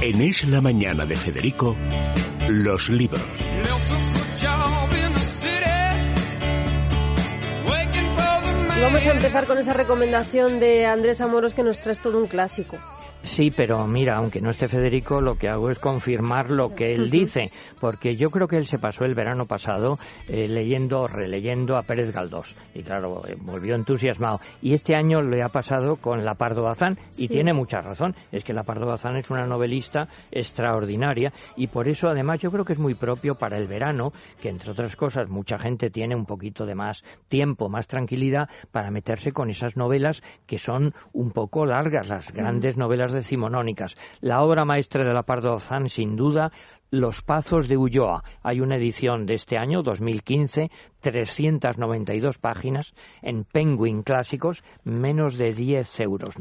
En Es la Mañana de Federico, los libros. Y vamos a empezar con esa recomendación de Andrés Amorós, que nos trae todo un clásico. Sí, pero mira, aunque no esté Federico, lo que hago es confirmar lo que él dice, porque yo creo que él se pasó el verano pasado leyendo, releyendo a Pérez Galdós, y claro, volvió entusiasmado. Y este año le ha pasado con La Pardo Bazán, y tiene mucha razón, es que La Pardo Bazán es una novelista extraordinaria, y por eso además yo creo que es muy propio para el verano, que entre otras cosas mucha gente tiene un poquito de más tiempo, más tranquilidad, para meterse con esas novelas que son un poco largas, las grandes novelas decimonónicas. La obra maestra de La Pardo Bazán, sin duda, Los Pazos de Ulloa. Hay una edición de este año, 2015, 392 páginas, en Penguin Clásicos, menos de 10 euros,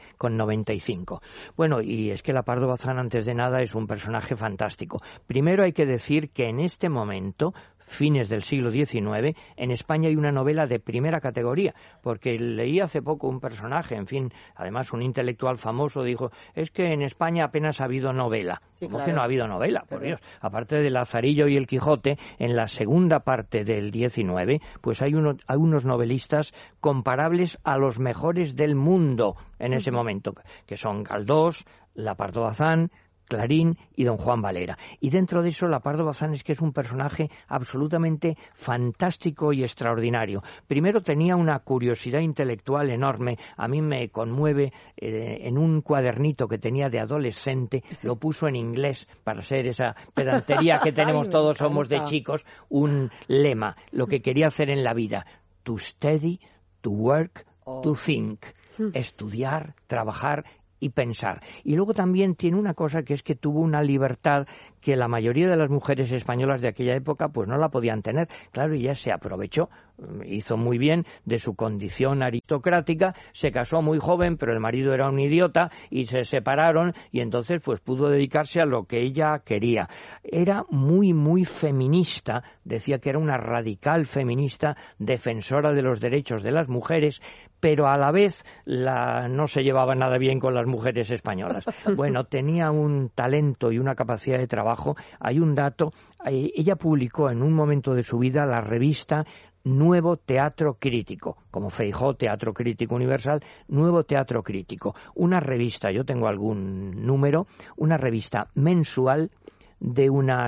9,95. Bueno, y es que La Pardo Bazán, antes de nada, es un personaje fantástico. Primero hay que decir que en este momento, fines del siglo XIX, en España hay una novela de primera categoría, porque leí hace poco un personaje, en fin, además un intelectual famoso dijo, es que en España apenas ha habido novela. Sí, ¿Cómo claro. que no ha habido novela? Por Dios. Aparte de Lazarillo y El Quijote, en la segunda parte del XIX, pues hay unos novelistas comparables a los mejores del mundo en ese momento, que son Galdós, La Pardo Bazán, Clarín y don Juan Valera. Y dentro de eso, La Pardo Bazán es que es un personaje absolutamente fantástico y extraordinario. Primero tenía una curiosidad intelectual enorme. A mí me conmueve, en un cuadernito que tenía de adolescente, lo puso en inglés para ser esa pedantería que tenemos todos, somos de chicos, un lema, lo que quería hacer en la vida: to study, to work, to think. Estudiar, trabajar y pensar. Y luego también tiene una cosa, que es que tuvo una libertad que la mayoría de las mujeres españolas de aquella época pues no la podían tener. Claro, y ella se aprovechó, hizo muy bien de su condición aristocrática, se casó muy joven, pero el marido era un idiota y se separaron, y entonces pues pudo dedicarse a lo que ella quería. Era muy, muy feminista, decía que era una radical feminista, defensora de los derechos de las mujeres, pero a la vez no se llevaba nada bien con las mujeres españolas. Bueno, tenía un talento y una capacidad de trabajo. Hay un dato, ella publicó en un momento de su vida la revista Nuevo Teatro Crítico, como Feijóo, Teatro Crítico Universal, Nuevo Teatro Crítico. Una revista, yo tengo algún número, una revista mensual de unas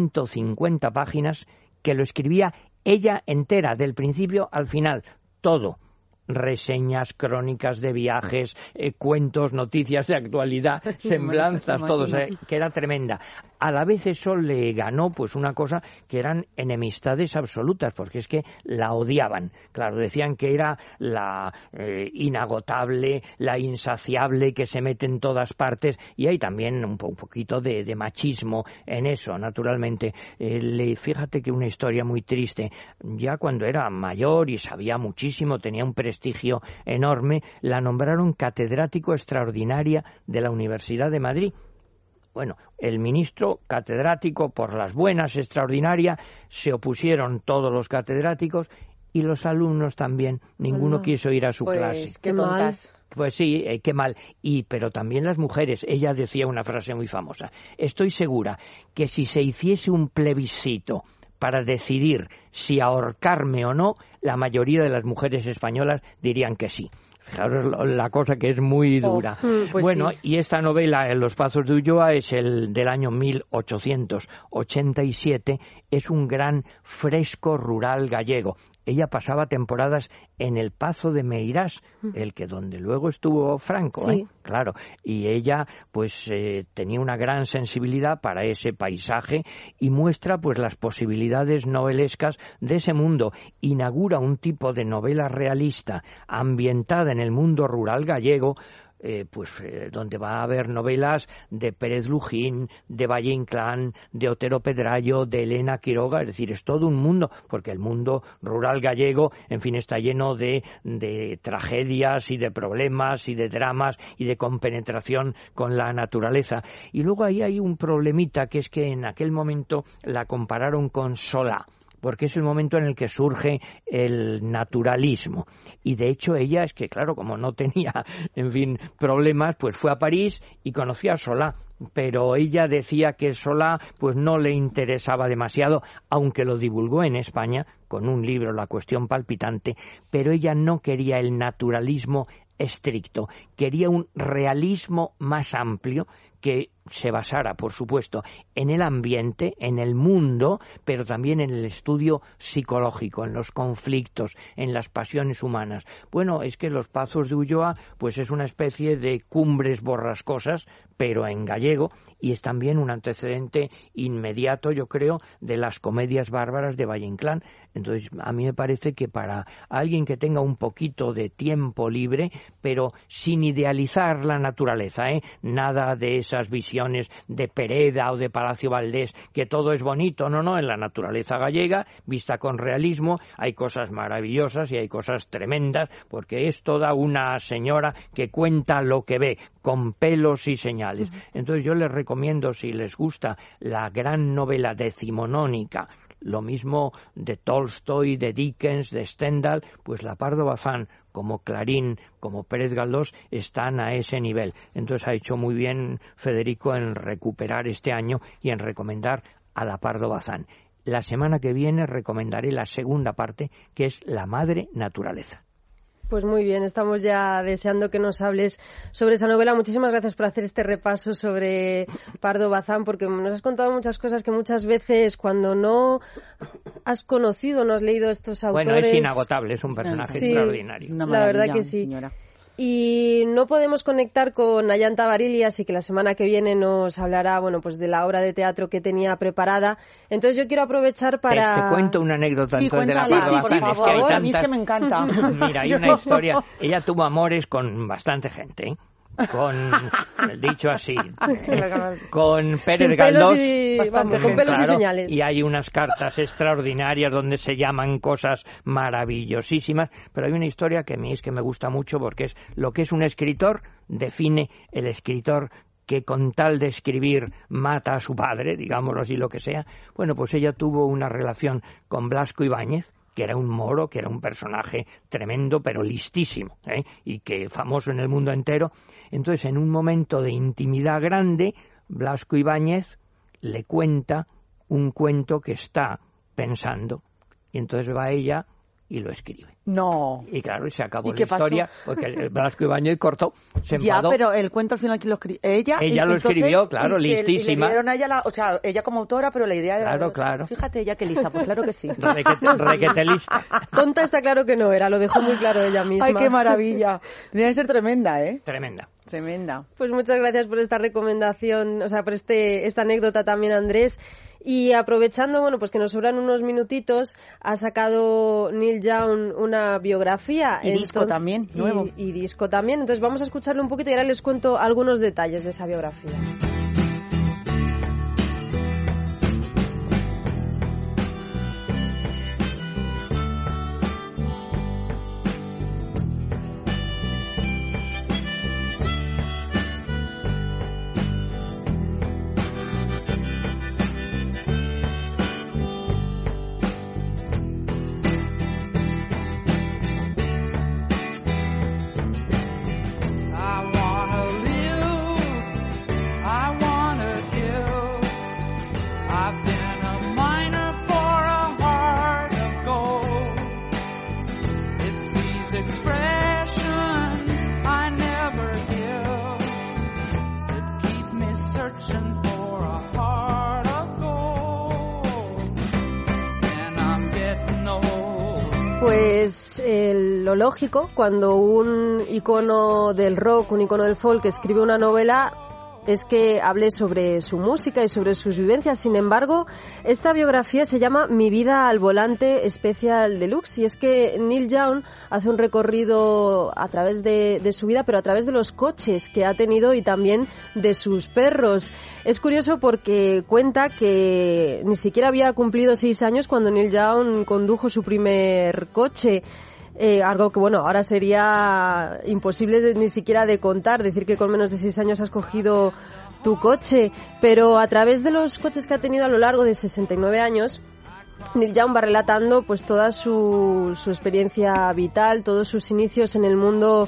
150 páginas que lo escribía ella entera, del principio al final, todo. Reseñas, crónicas de viajes, cuentos, noticias de actualidad, semblanzas, todo, que era tremenda. A la vez eso le ganó pues una cosa que eran enemistades absolutas, porque es que la odiaban. Claro, decían que era la inagotable, la insaciable, que se mete en todas partes, y hay también un poquito de machismo en eso, naturalmente. Fíjate que una historia muy triste, ya cuando era mayor y sabía muchísimo, tenía un prestigio enorme, la nombraron catedrático extraordinaria de la Universidad de Madrid. Bueno, el ministro catedrático, por las buenas, extraordinaria, se opusieron todos los catedráticos y los alumnos también. Ninguno quiso ir a su clase. Qué tontas. Pues sí, qué mal. Pero también las mujeres. Ella decía una frase muy famosa: estoy segura que si se hiciese un plebiscito para decidir si ahorcarme o no, la mayoría de las mujeres españolas dirían que sí. Fijaros la cosa, que es muy dura. Pues bueno, sí. Y esta novela, En los Pazos de Ulloa, es del año 1887, es un gran fresco rural gallego. Ella pasaba temporadas en el Pazo de Meirás, donde luego estuvo Franco, sí. Claro, y ella pues tenía una gran sensibilidad para ese paisaje y muestra pues las posibilidades novelescas de ese mundo. Inaugura un tipo de novela realista ambientada en el mundo rural gallego, donde va a haber novelas de Pérez Lujín, de Valle Inclán, de Otero Pedrayo, de Elena Quiroga. Es decir, es todo un mundo, porque el mundo rural gallego, en fin, está lleno de tragedias y de problemas y de dramas y de compenetración con la naturaleza. Y luego ahí hay un problemita, que es que en aquel momento la compararon con Solá, porque es el momento en el que surge el naturalismo. Y de hecho ella, es que claro, como no tenía, en fin, problemas, pues fue a París y conoció a Solá. pero ella decía que Solá pues no le interesaba demasiado, aunque lo divulgó en España con un libro, La cuestión palpitante, pero ella no quería el naturalismo estricto, quería un realismo más amplio que se basara, por supuesto, en el ambiente, en el mundo, pero también en el estudio psicológico, en los conflictos, en las pasiones humanas. Bueno, es que Los Pazos de Ulloa pues es una especie de Cumbres Borrascosas, pero en gallego, y es también un antecedente inmediato, yo creo, de las comedias bárbaras de Valle Inclán. Entonces, a mí me parece que para alguien que tenga un poquito de tiempo libre, pero sin idealizar la naturaleza, nada de esas visiones de Pereda o de Palacio Valdés, que todo es bonito, no, en la naturaleza gallega, vista con realismo, hay cosas maravillosas y hay cosas tremendas, porque es toda una señora que cuenta lo que ve, con pelos y señales. Entonces yo les recomiendo, si les gusta la gran novela decimonónica, lo mismo de Tolstoy, de Dickens, de Stendhal, pues la Pardo Bazán, como Clarín, como Pérez Galdós, están a ese nivel. Entonces ha hecho muy bien Federico en recuperar este año y en recomendar a la Pardo Bazán. La semana que viene recomendaré la segunda parte, que es La Madre Naturaleza. Pues muy bien, estamos ya deseando que nos hables sobre esa novela. Muchísimas gracias por hacer este repaso sobre Pardo Bazán, porque nos has contado muchas cosas que muchas veces cuando no has conocido, no has leído estos autores... Bueno, es inagotable, es un personaje extraordinario. La verdad que sí. Señora. Y no podemos conectar con Ayanta Barili, así que la semana que viene nos hablará, bueno, pues de la obra de teatro que tenía preparada. Entonces yo quiero aprovechar para... Te cuento una anécdota entonces de la Pardo Bazán. Por favor, a mí es que me encanta. Mira, hay una historia. Ella tuvo amores con bastante gente, con, dicho así, con Pérez Galdós, con pelos y señales. Y hay unas cartas extraordinarias donde se llaman cosas maravillosísimas, pero hay una historia que a mí es que me gusta mucho, porque es lo que es un escritor, define el escritor que con tal de escribir mata a su padre, digámoslo así, lo que sea. Bueno, pues ella tuvo una relación con Blasco Ibáñez, que era un moro, que era un personaje tremendo, pero listísimo, y que famoso en el mundo entero. Entonces, en un momento de intimidad grande, Blasco Ibáñez le cuenta un cuento que está pensando, y entonces va ella y lo escribe. No. Y claro, y se acabó la historia, porque Blasco Ibáñez cortó, se enfadó. Ya, pero el cuento al final, ¿quién lo escribió? Ella lo escribió, claro, listísima. Y le dieron a ella, ella como autora, pero la idea era... Claro. Fíjate, ella qué lista, pues claro que sí. Requete lista. Tonta está claro que no era, lo dejó muy claro ella misma. Ay, qué maravilla. Debe ser tremenda, Tremenda. Pues muchas gracias por esta recomendación, o sea, por esta anécdota también, Andrés. Y aprovechando, bueno, pues que nos sobran unos minutitos, ha sacado Neil Young una biografía. Y disco también, nuevo. Y disco también. Entonces vamos a escucharlo un poquito y ahora les cuento algunos detalles de esa biografía. Pues lo lógico, cuando un icono del rock, un icono del folk escribe una novela, es que hable sobre su música y sobre sus vivencias. Sin embargo, esta biografía se llama Mi vida al volante Special Deluxe, y es que Neil Young hace un recorrido a través de su vida, pero a través de los coches que ha tenido y también de sus perros. Es curioso porque cuenta que ni siquiera había cumplido 6 años cuando Neil Young condujo su primer coche. Algo que, bueno, ahora sería imposible ni siquiera de contar, decir que con menos de 6 años has cogido tu coche, pero a través de los coches que ha tenido a lo largo de 69 años, Neil Young va relatando pues toda su experiencia vital, todos sus inicios en el mundo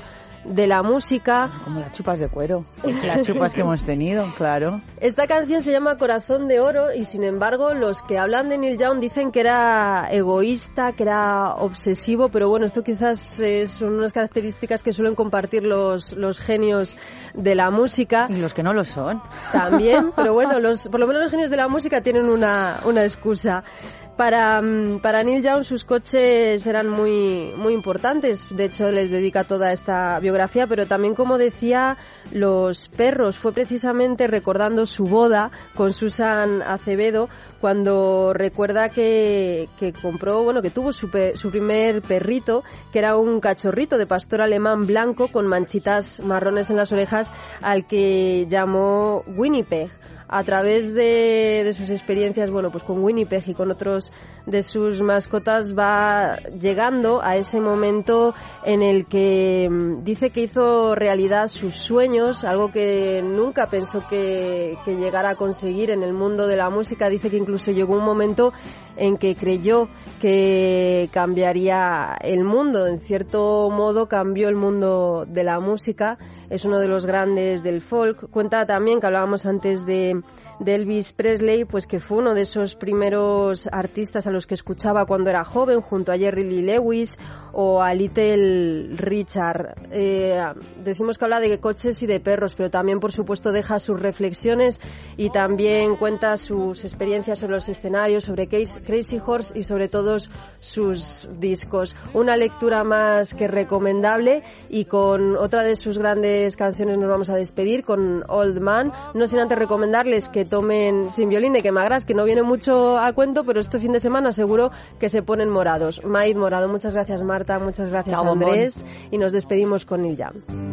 de la música. Como las chupas de cuero, las chupas que hemos tenido, claro. Esta canción se llama Corazón de Oro y sin embargo los que hablan de Neil Young dicen que era egoísta, que era obsesivo, pero bueno, esto quizás son unas características que suelen compartir los genios de la música. Y los que no lo son. También, pero bueno, por lo menos los genios de la música tienen una excusa. Para Neil Young sus coches eran muy importantes, de hecho les dedica toda esta biografía, pero también, como decía, los perros. Fue precisamente recordando su boda con Susan Acevedo cuando recuerda que compró, que tuvo su primer perrito, que era un cachorrito de pastor alemán blanco con manchitas marrones en las orejas, al que llamó Winnipeg. A través de sus experiencias, pues con Winnipeg y con otros de sus mascotas, va llegando a ese momento en el que dice que hizo realidad sus sueños, algo que nunca pensó que llegara a conseguir en el mundo de la música. Dice que incluso llegó un momento en que creyó que cambiaría el mundo. En cierto modo cambió el mundo de la música. Es uno de los grandes del folk. Cuenta también, que hablábamos antes de Elvis Presley, pues que fue uno de esos primeros artistas a los que escuchaba cuando era joven, junto a Jerry Lee Lewis o a Little Richard. Decimos que habla de coches y de perros, pero también, por supuesto, deja sus reflexiones y también cuenta sus experiencias sobre los escenarios, sobre Crazy Horse y sobre todos sus discos. Una lectura más que recomendable, y con otra de sus grandes canciones nos vamos a despedir, con Old Man, no sin antes recomendarles que tomen Sin Violín de Quemagras, que no viene mucho a cuento, pero este fin de semana seguro que se ponen morados. Maíz morado. Muchas gracias, Marta, muchas gracias, Chao, Andrés, y nos despedimos con Neil Young.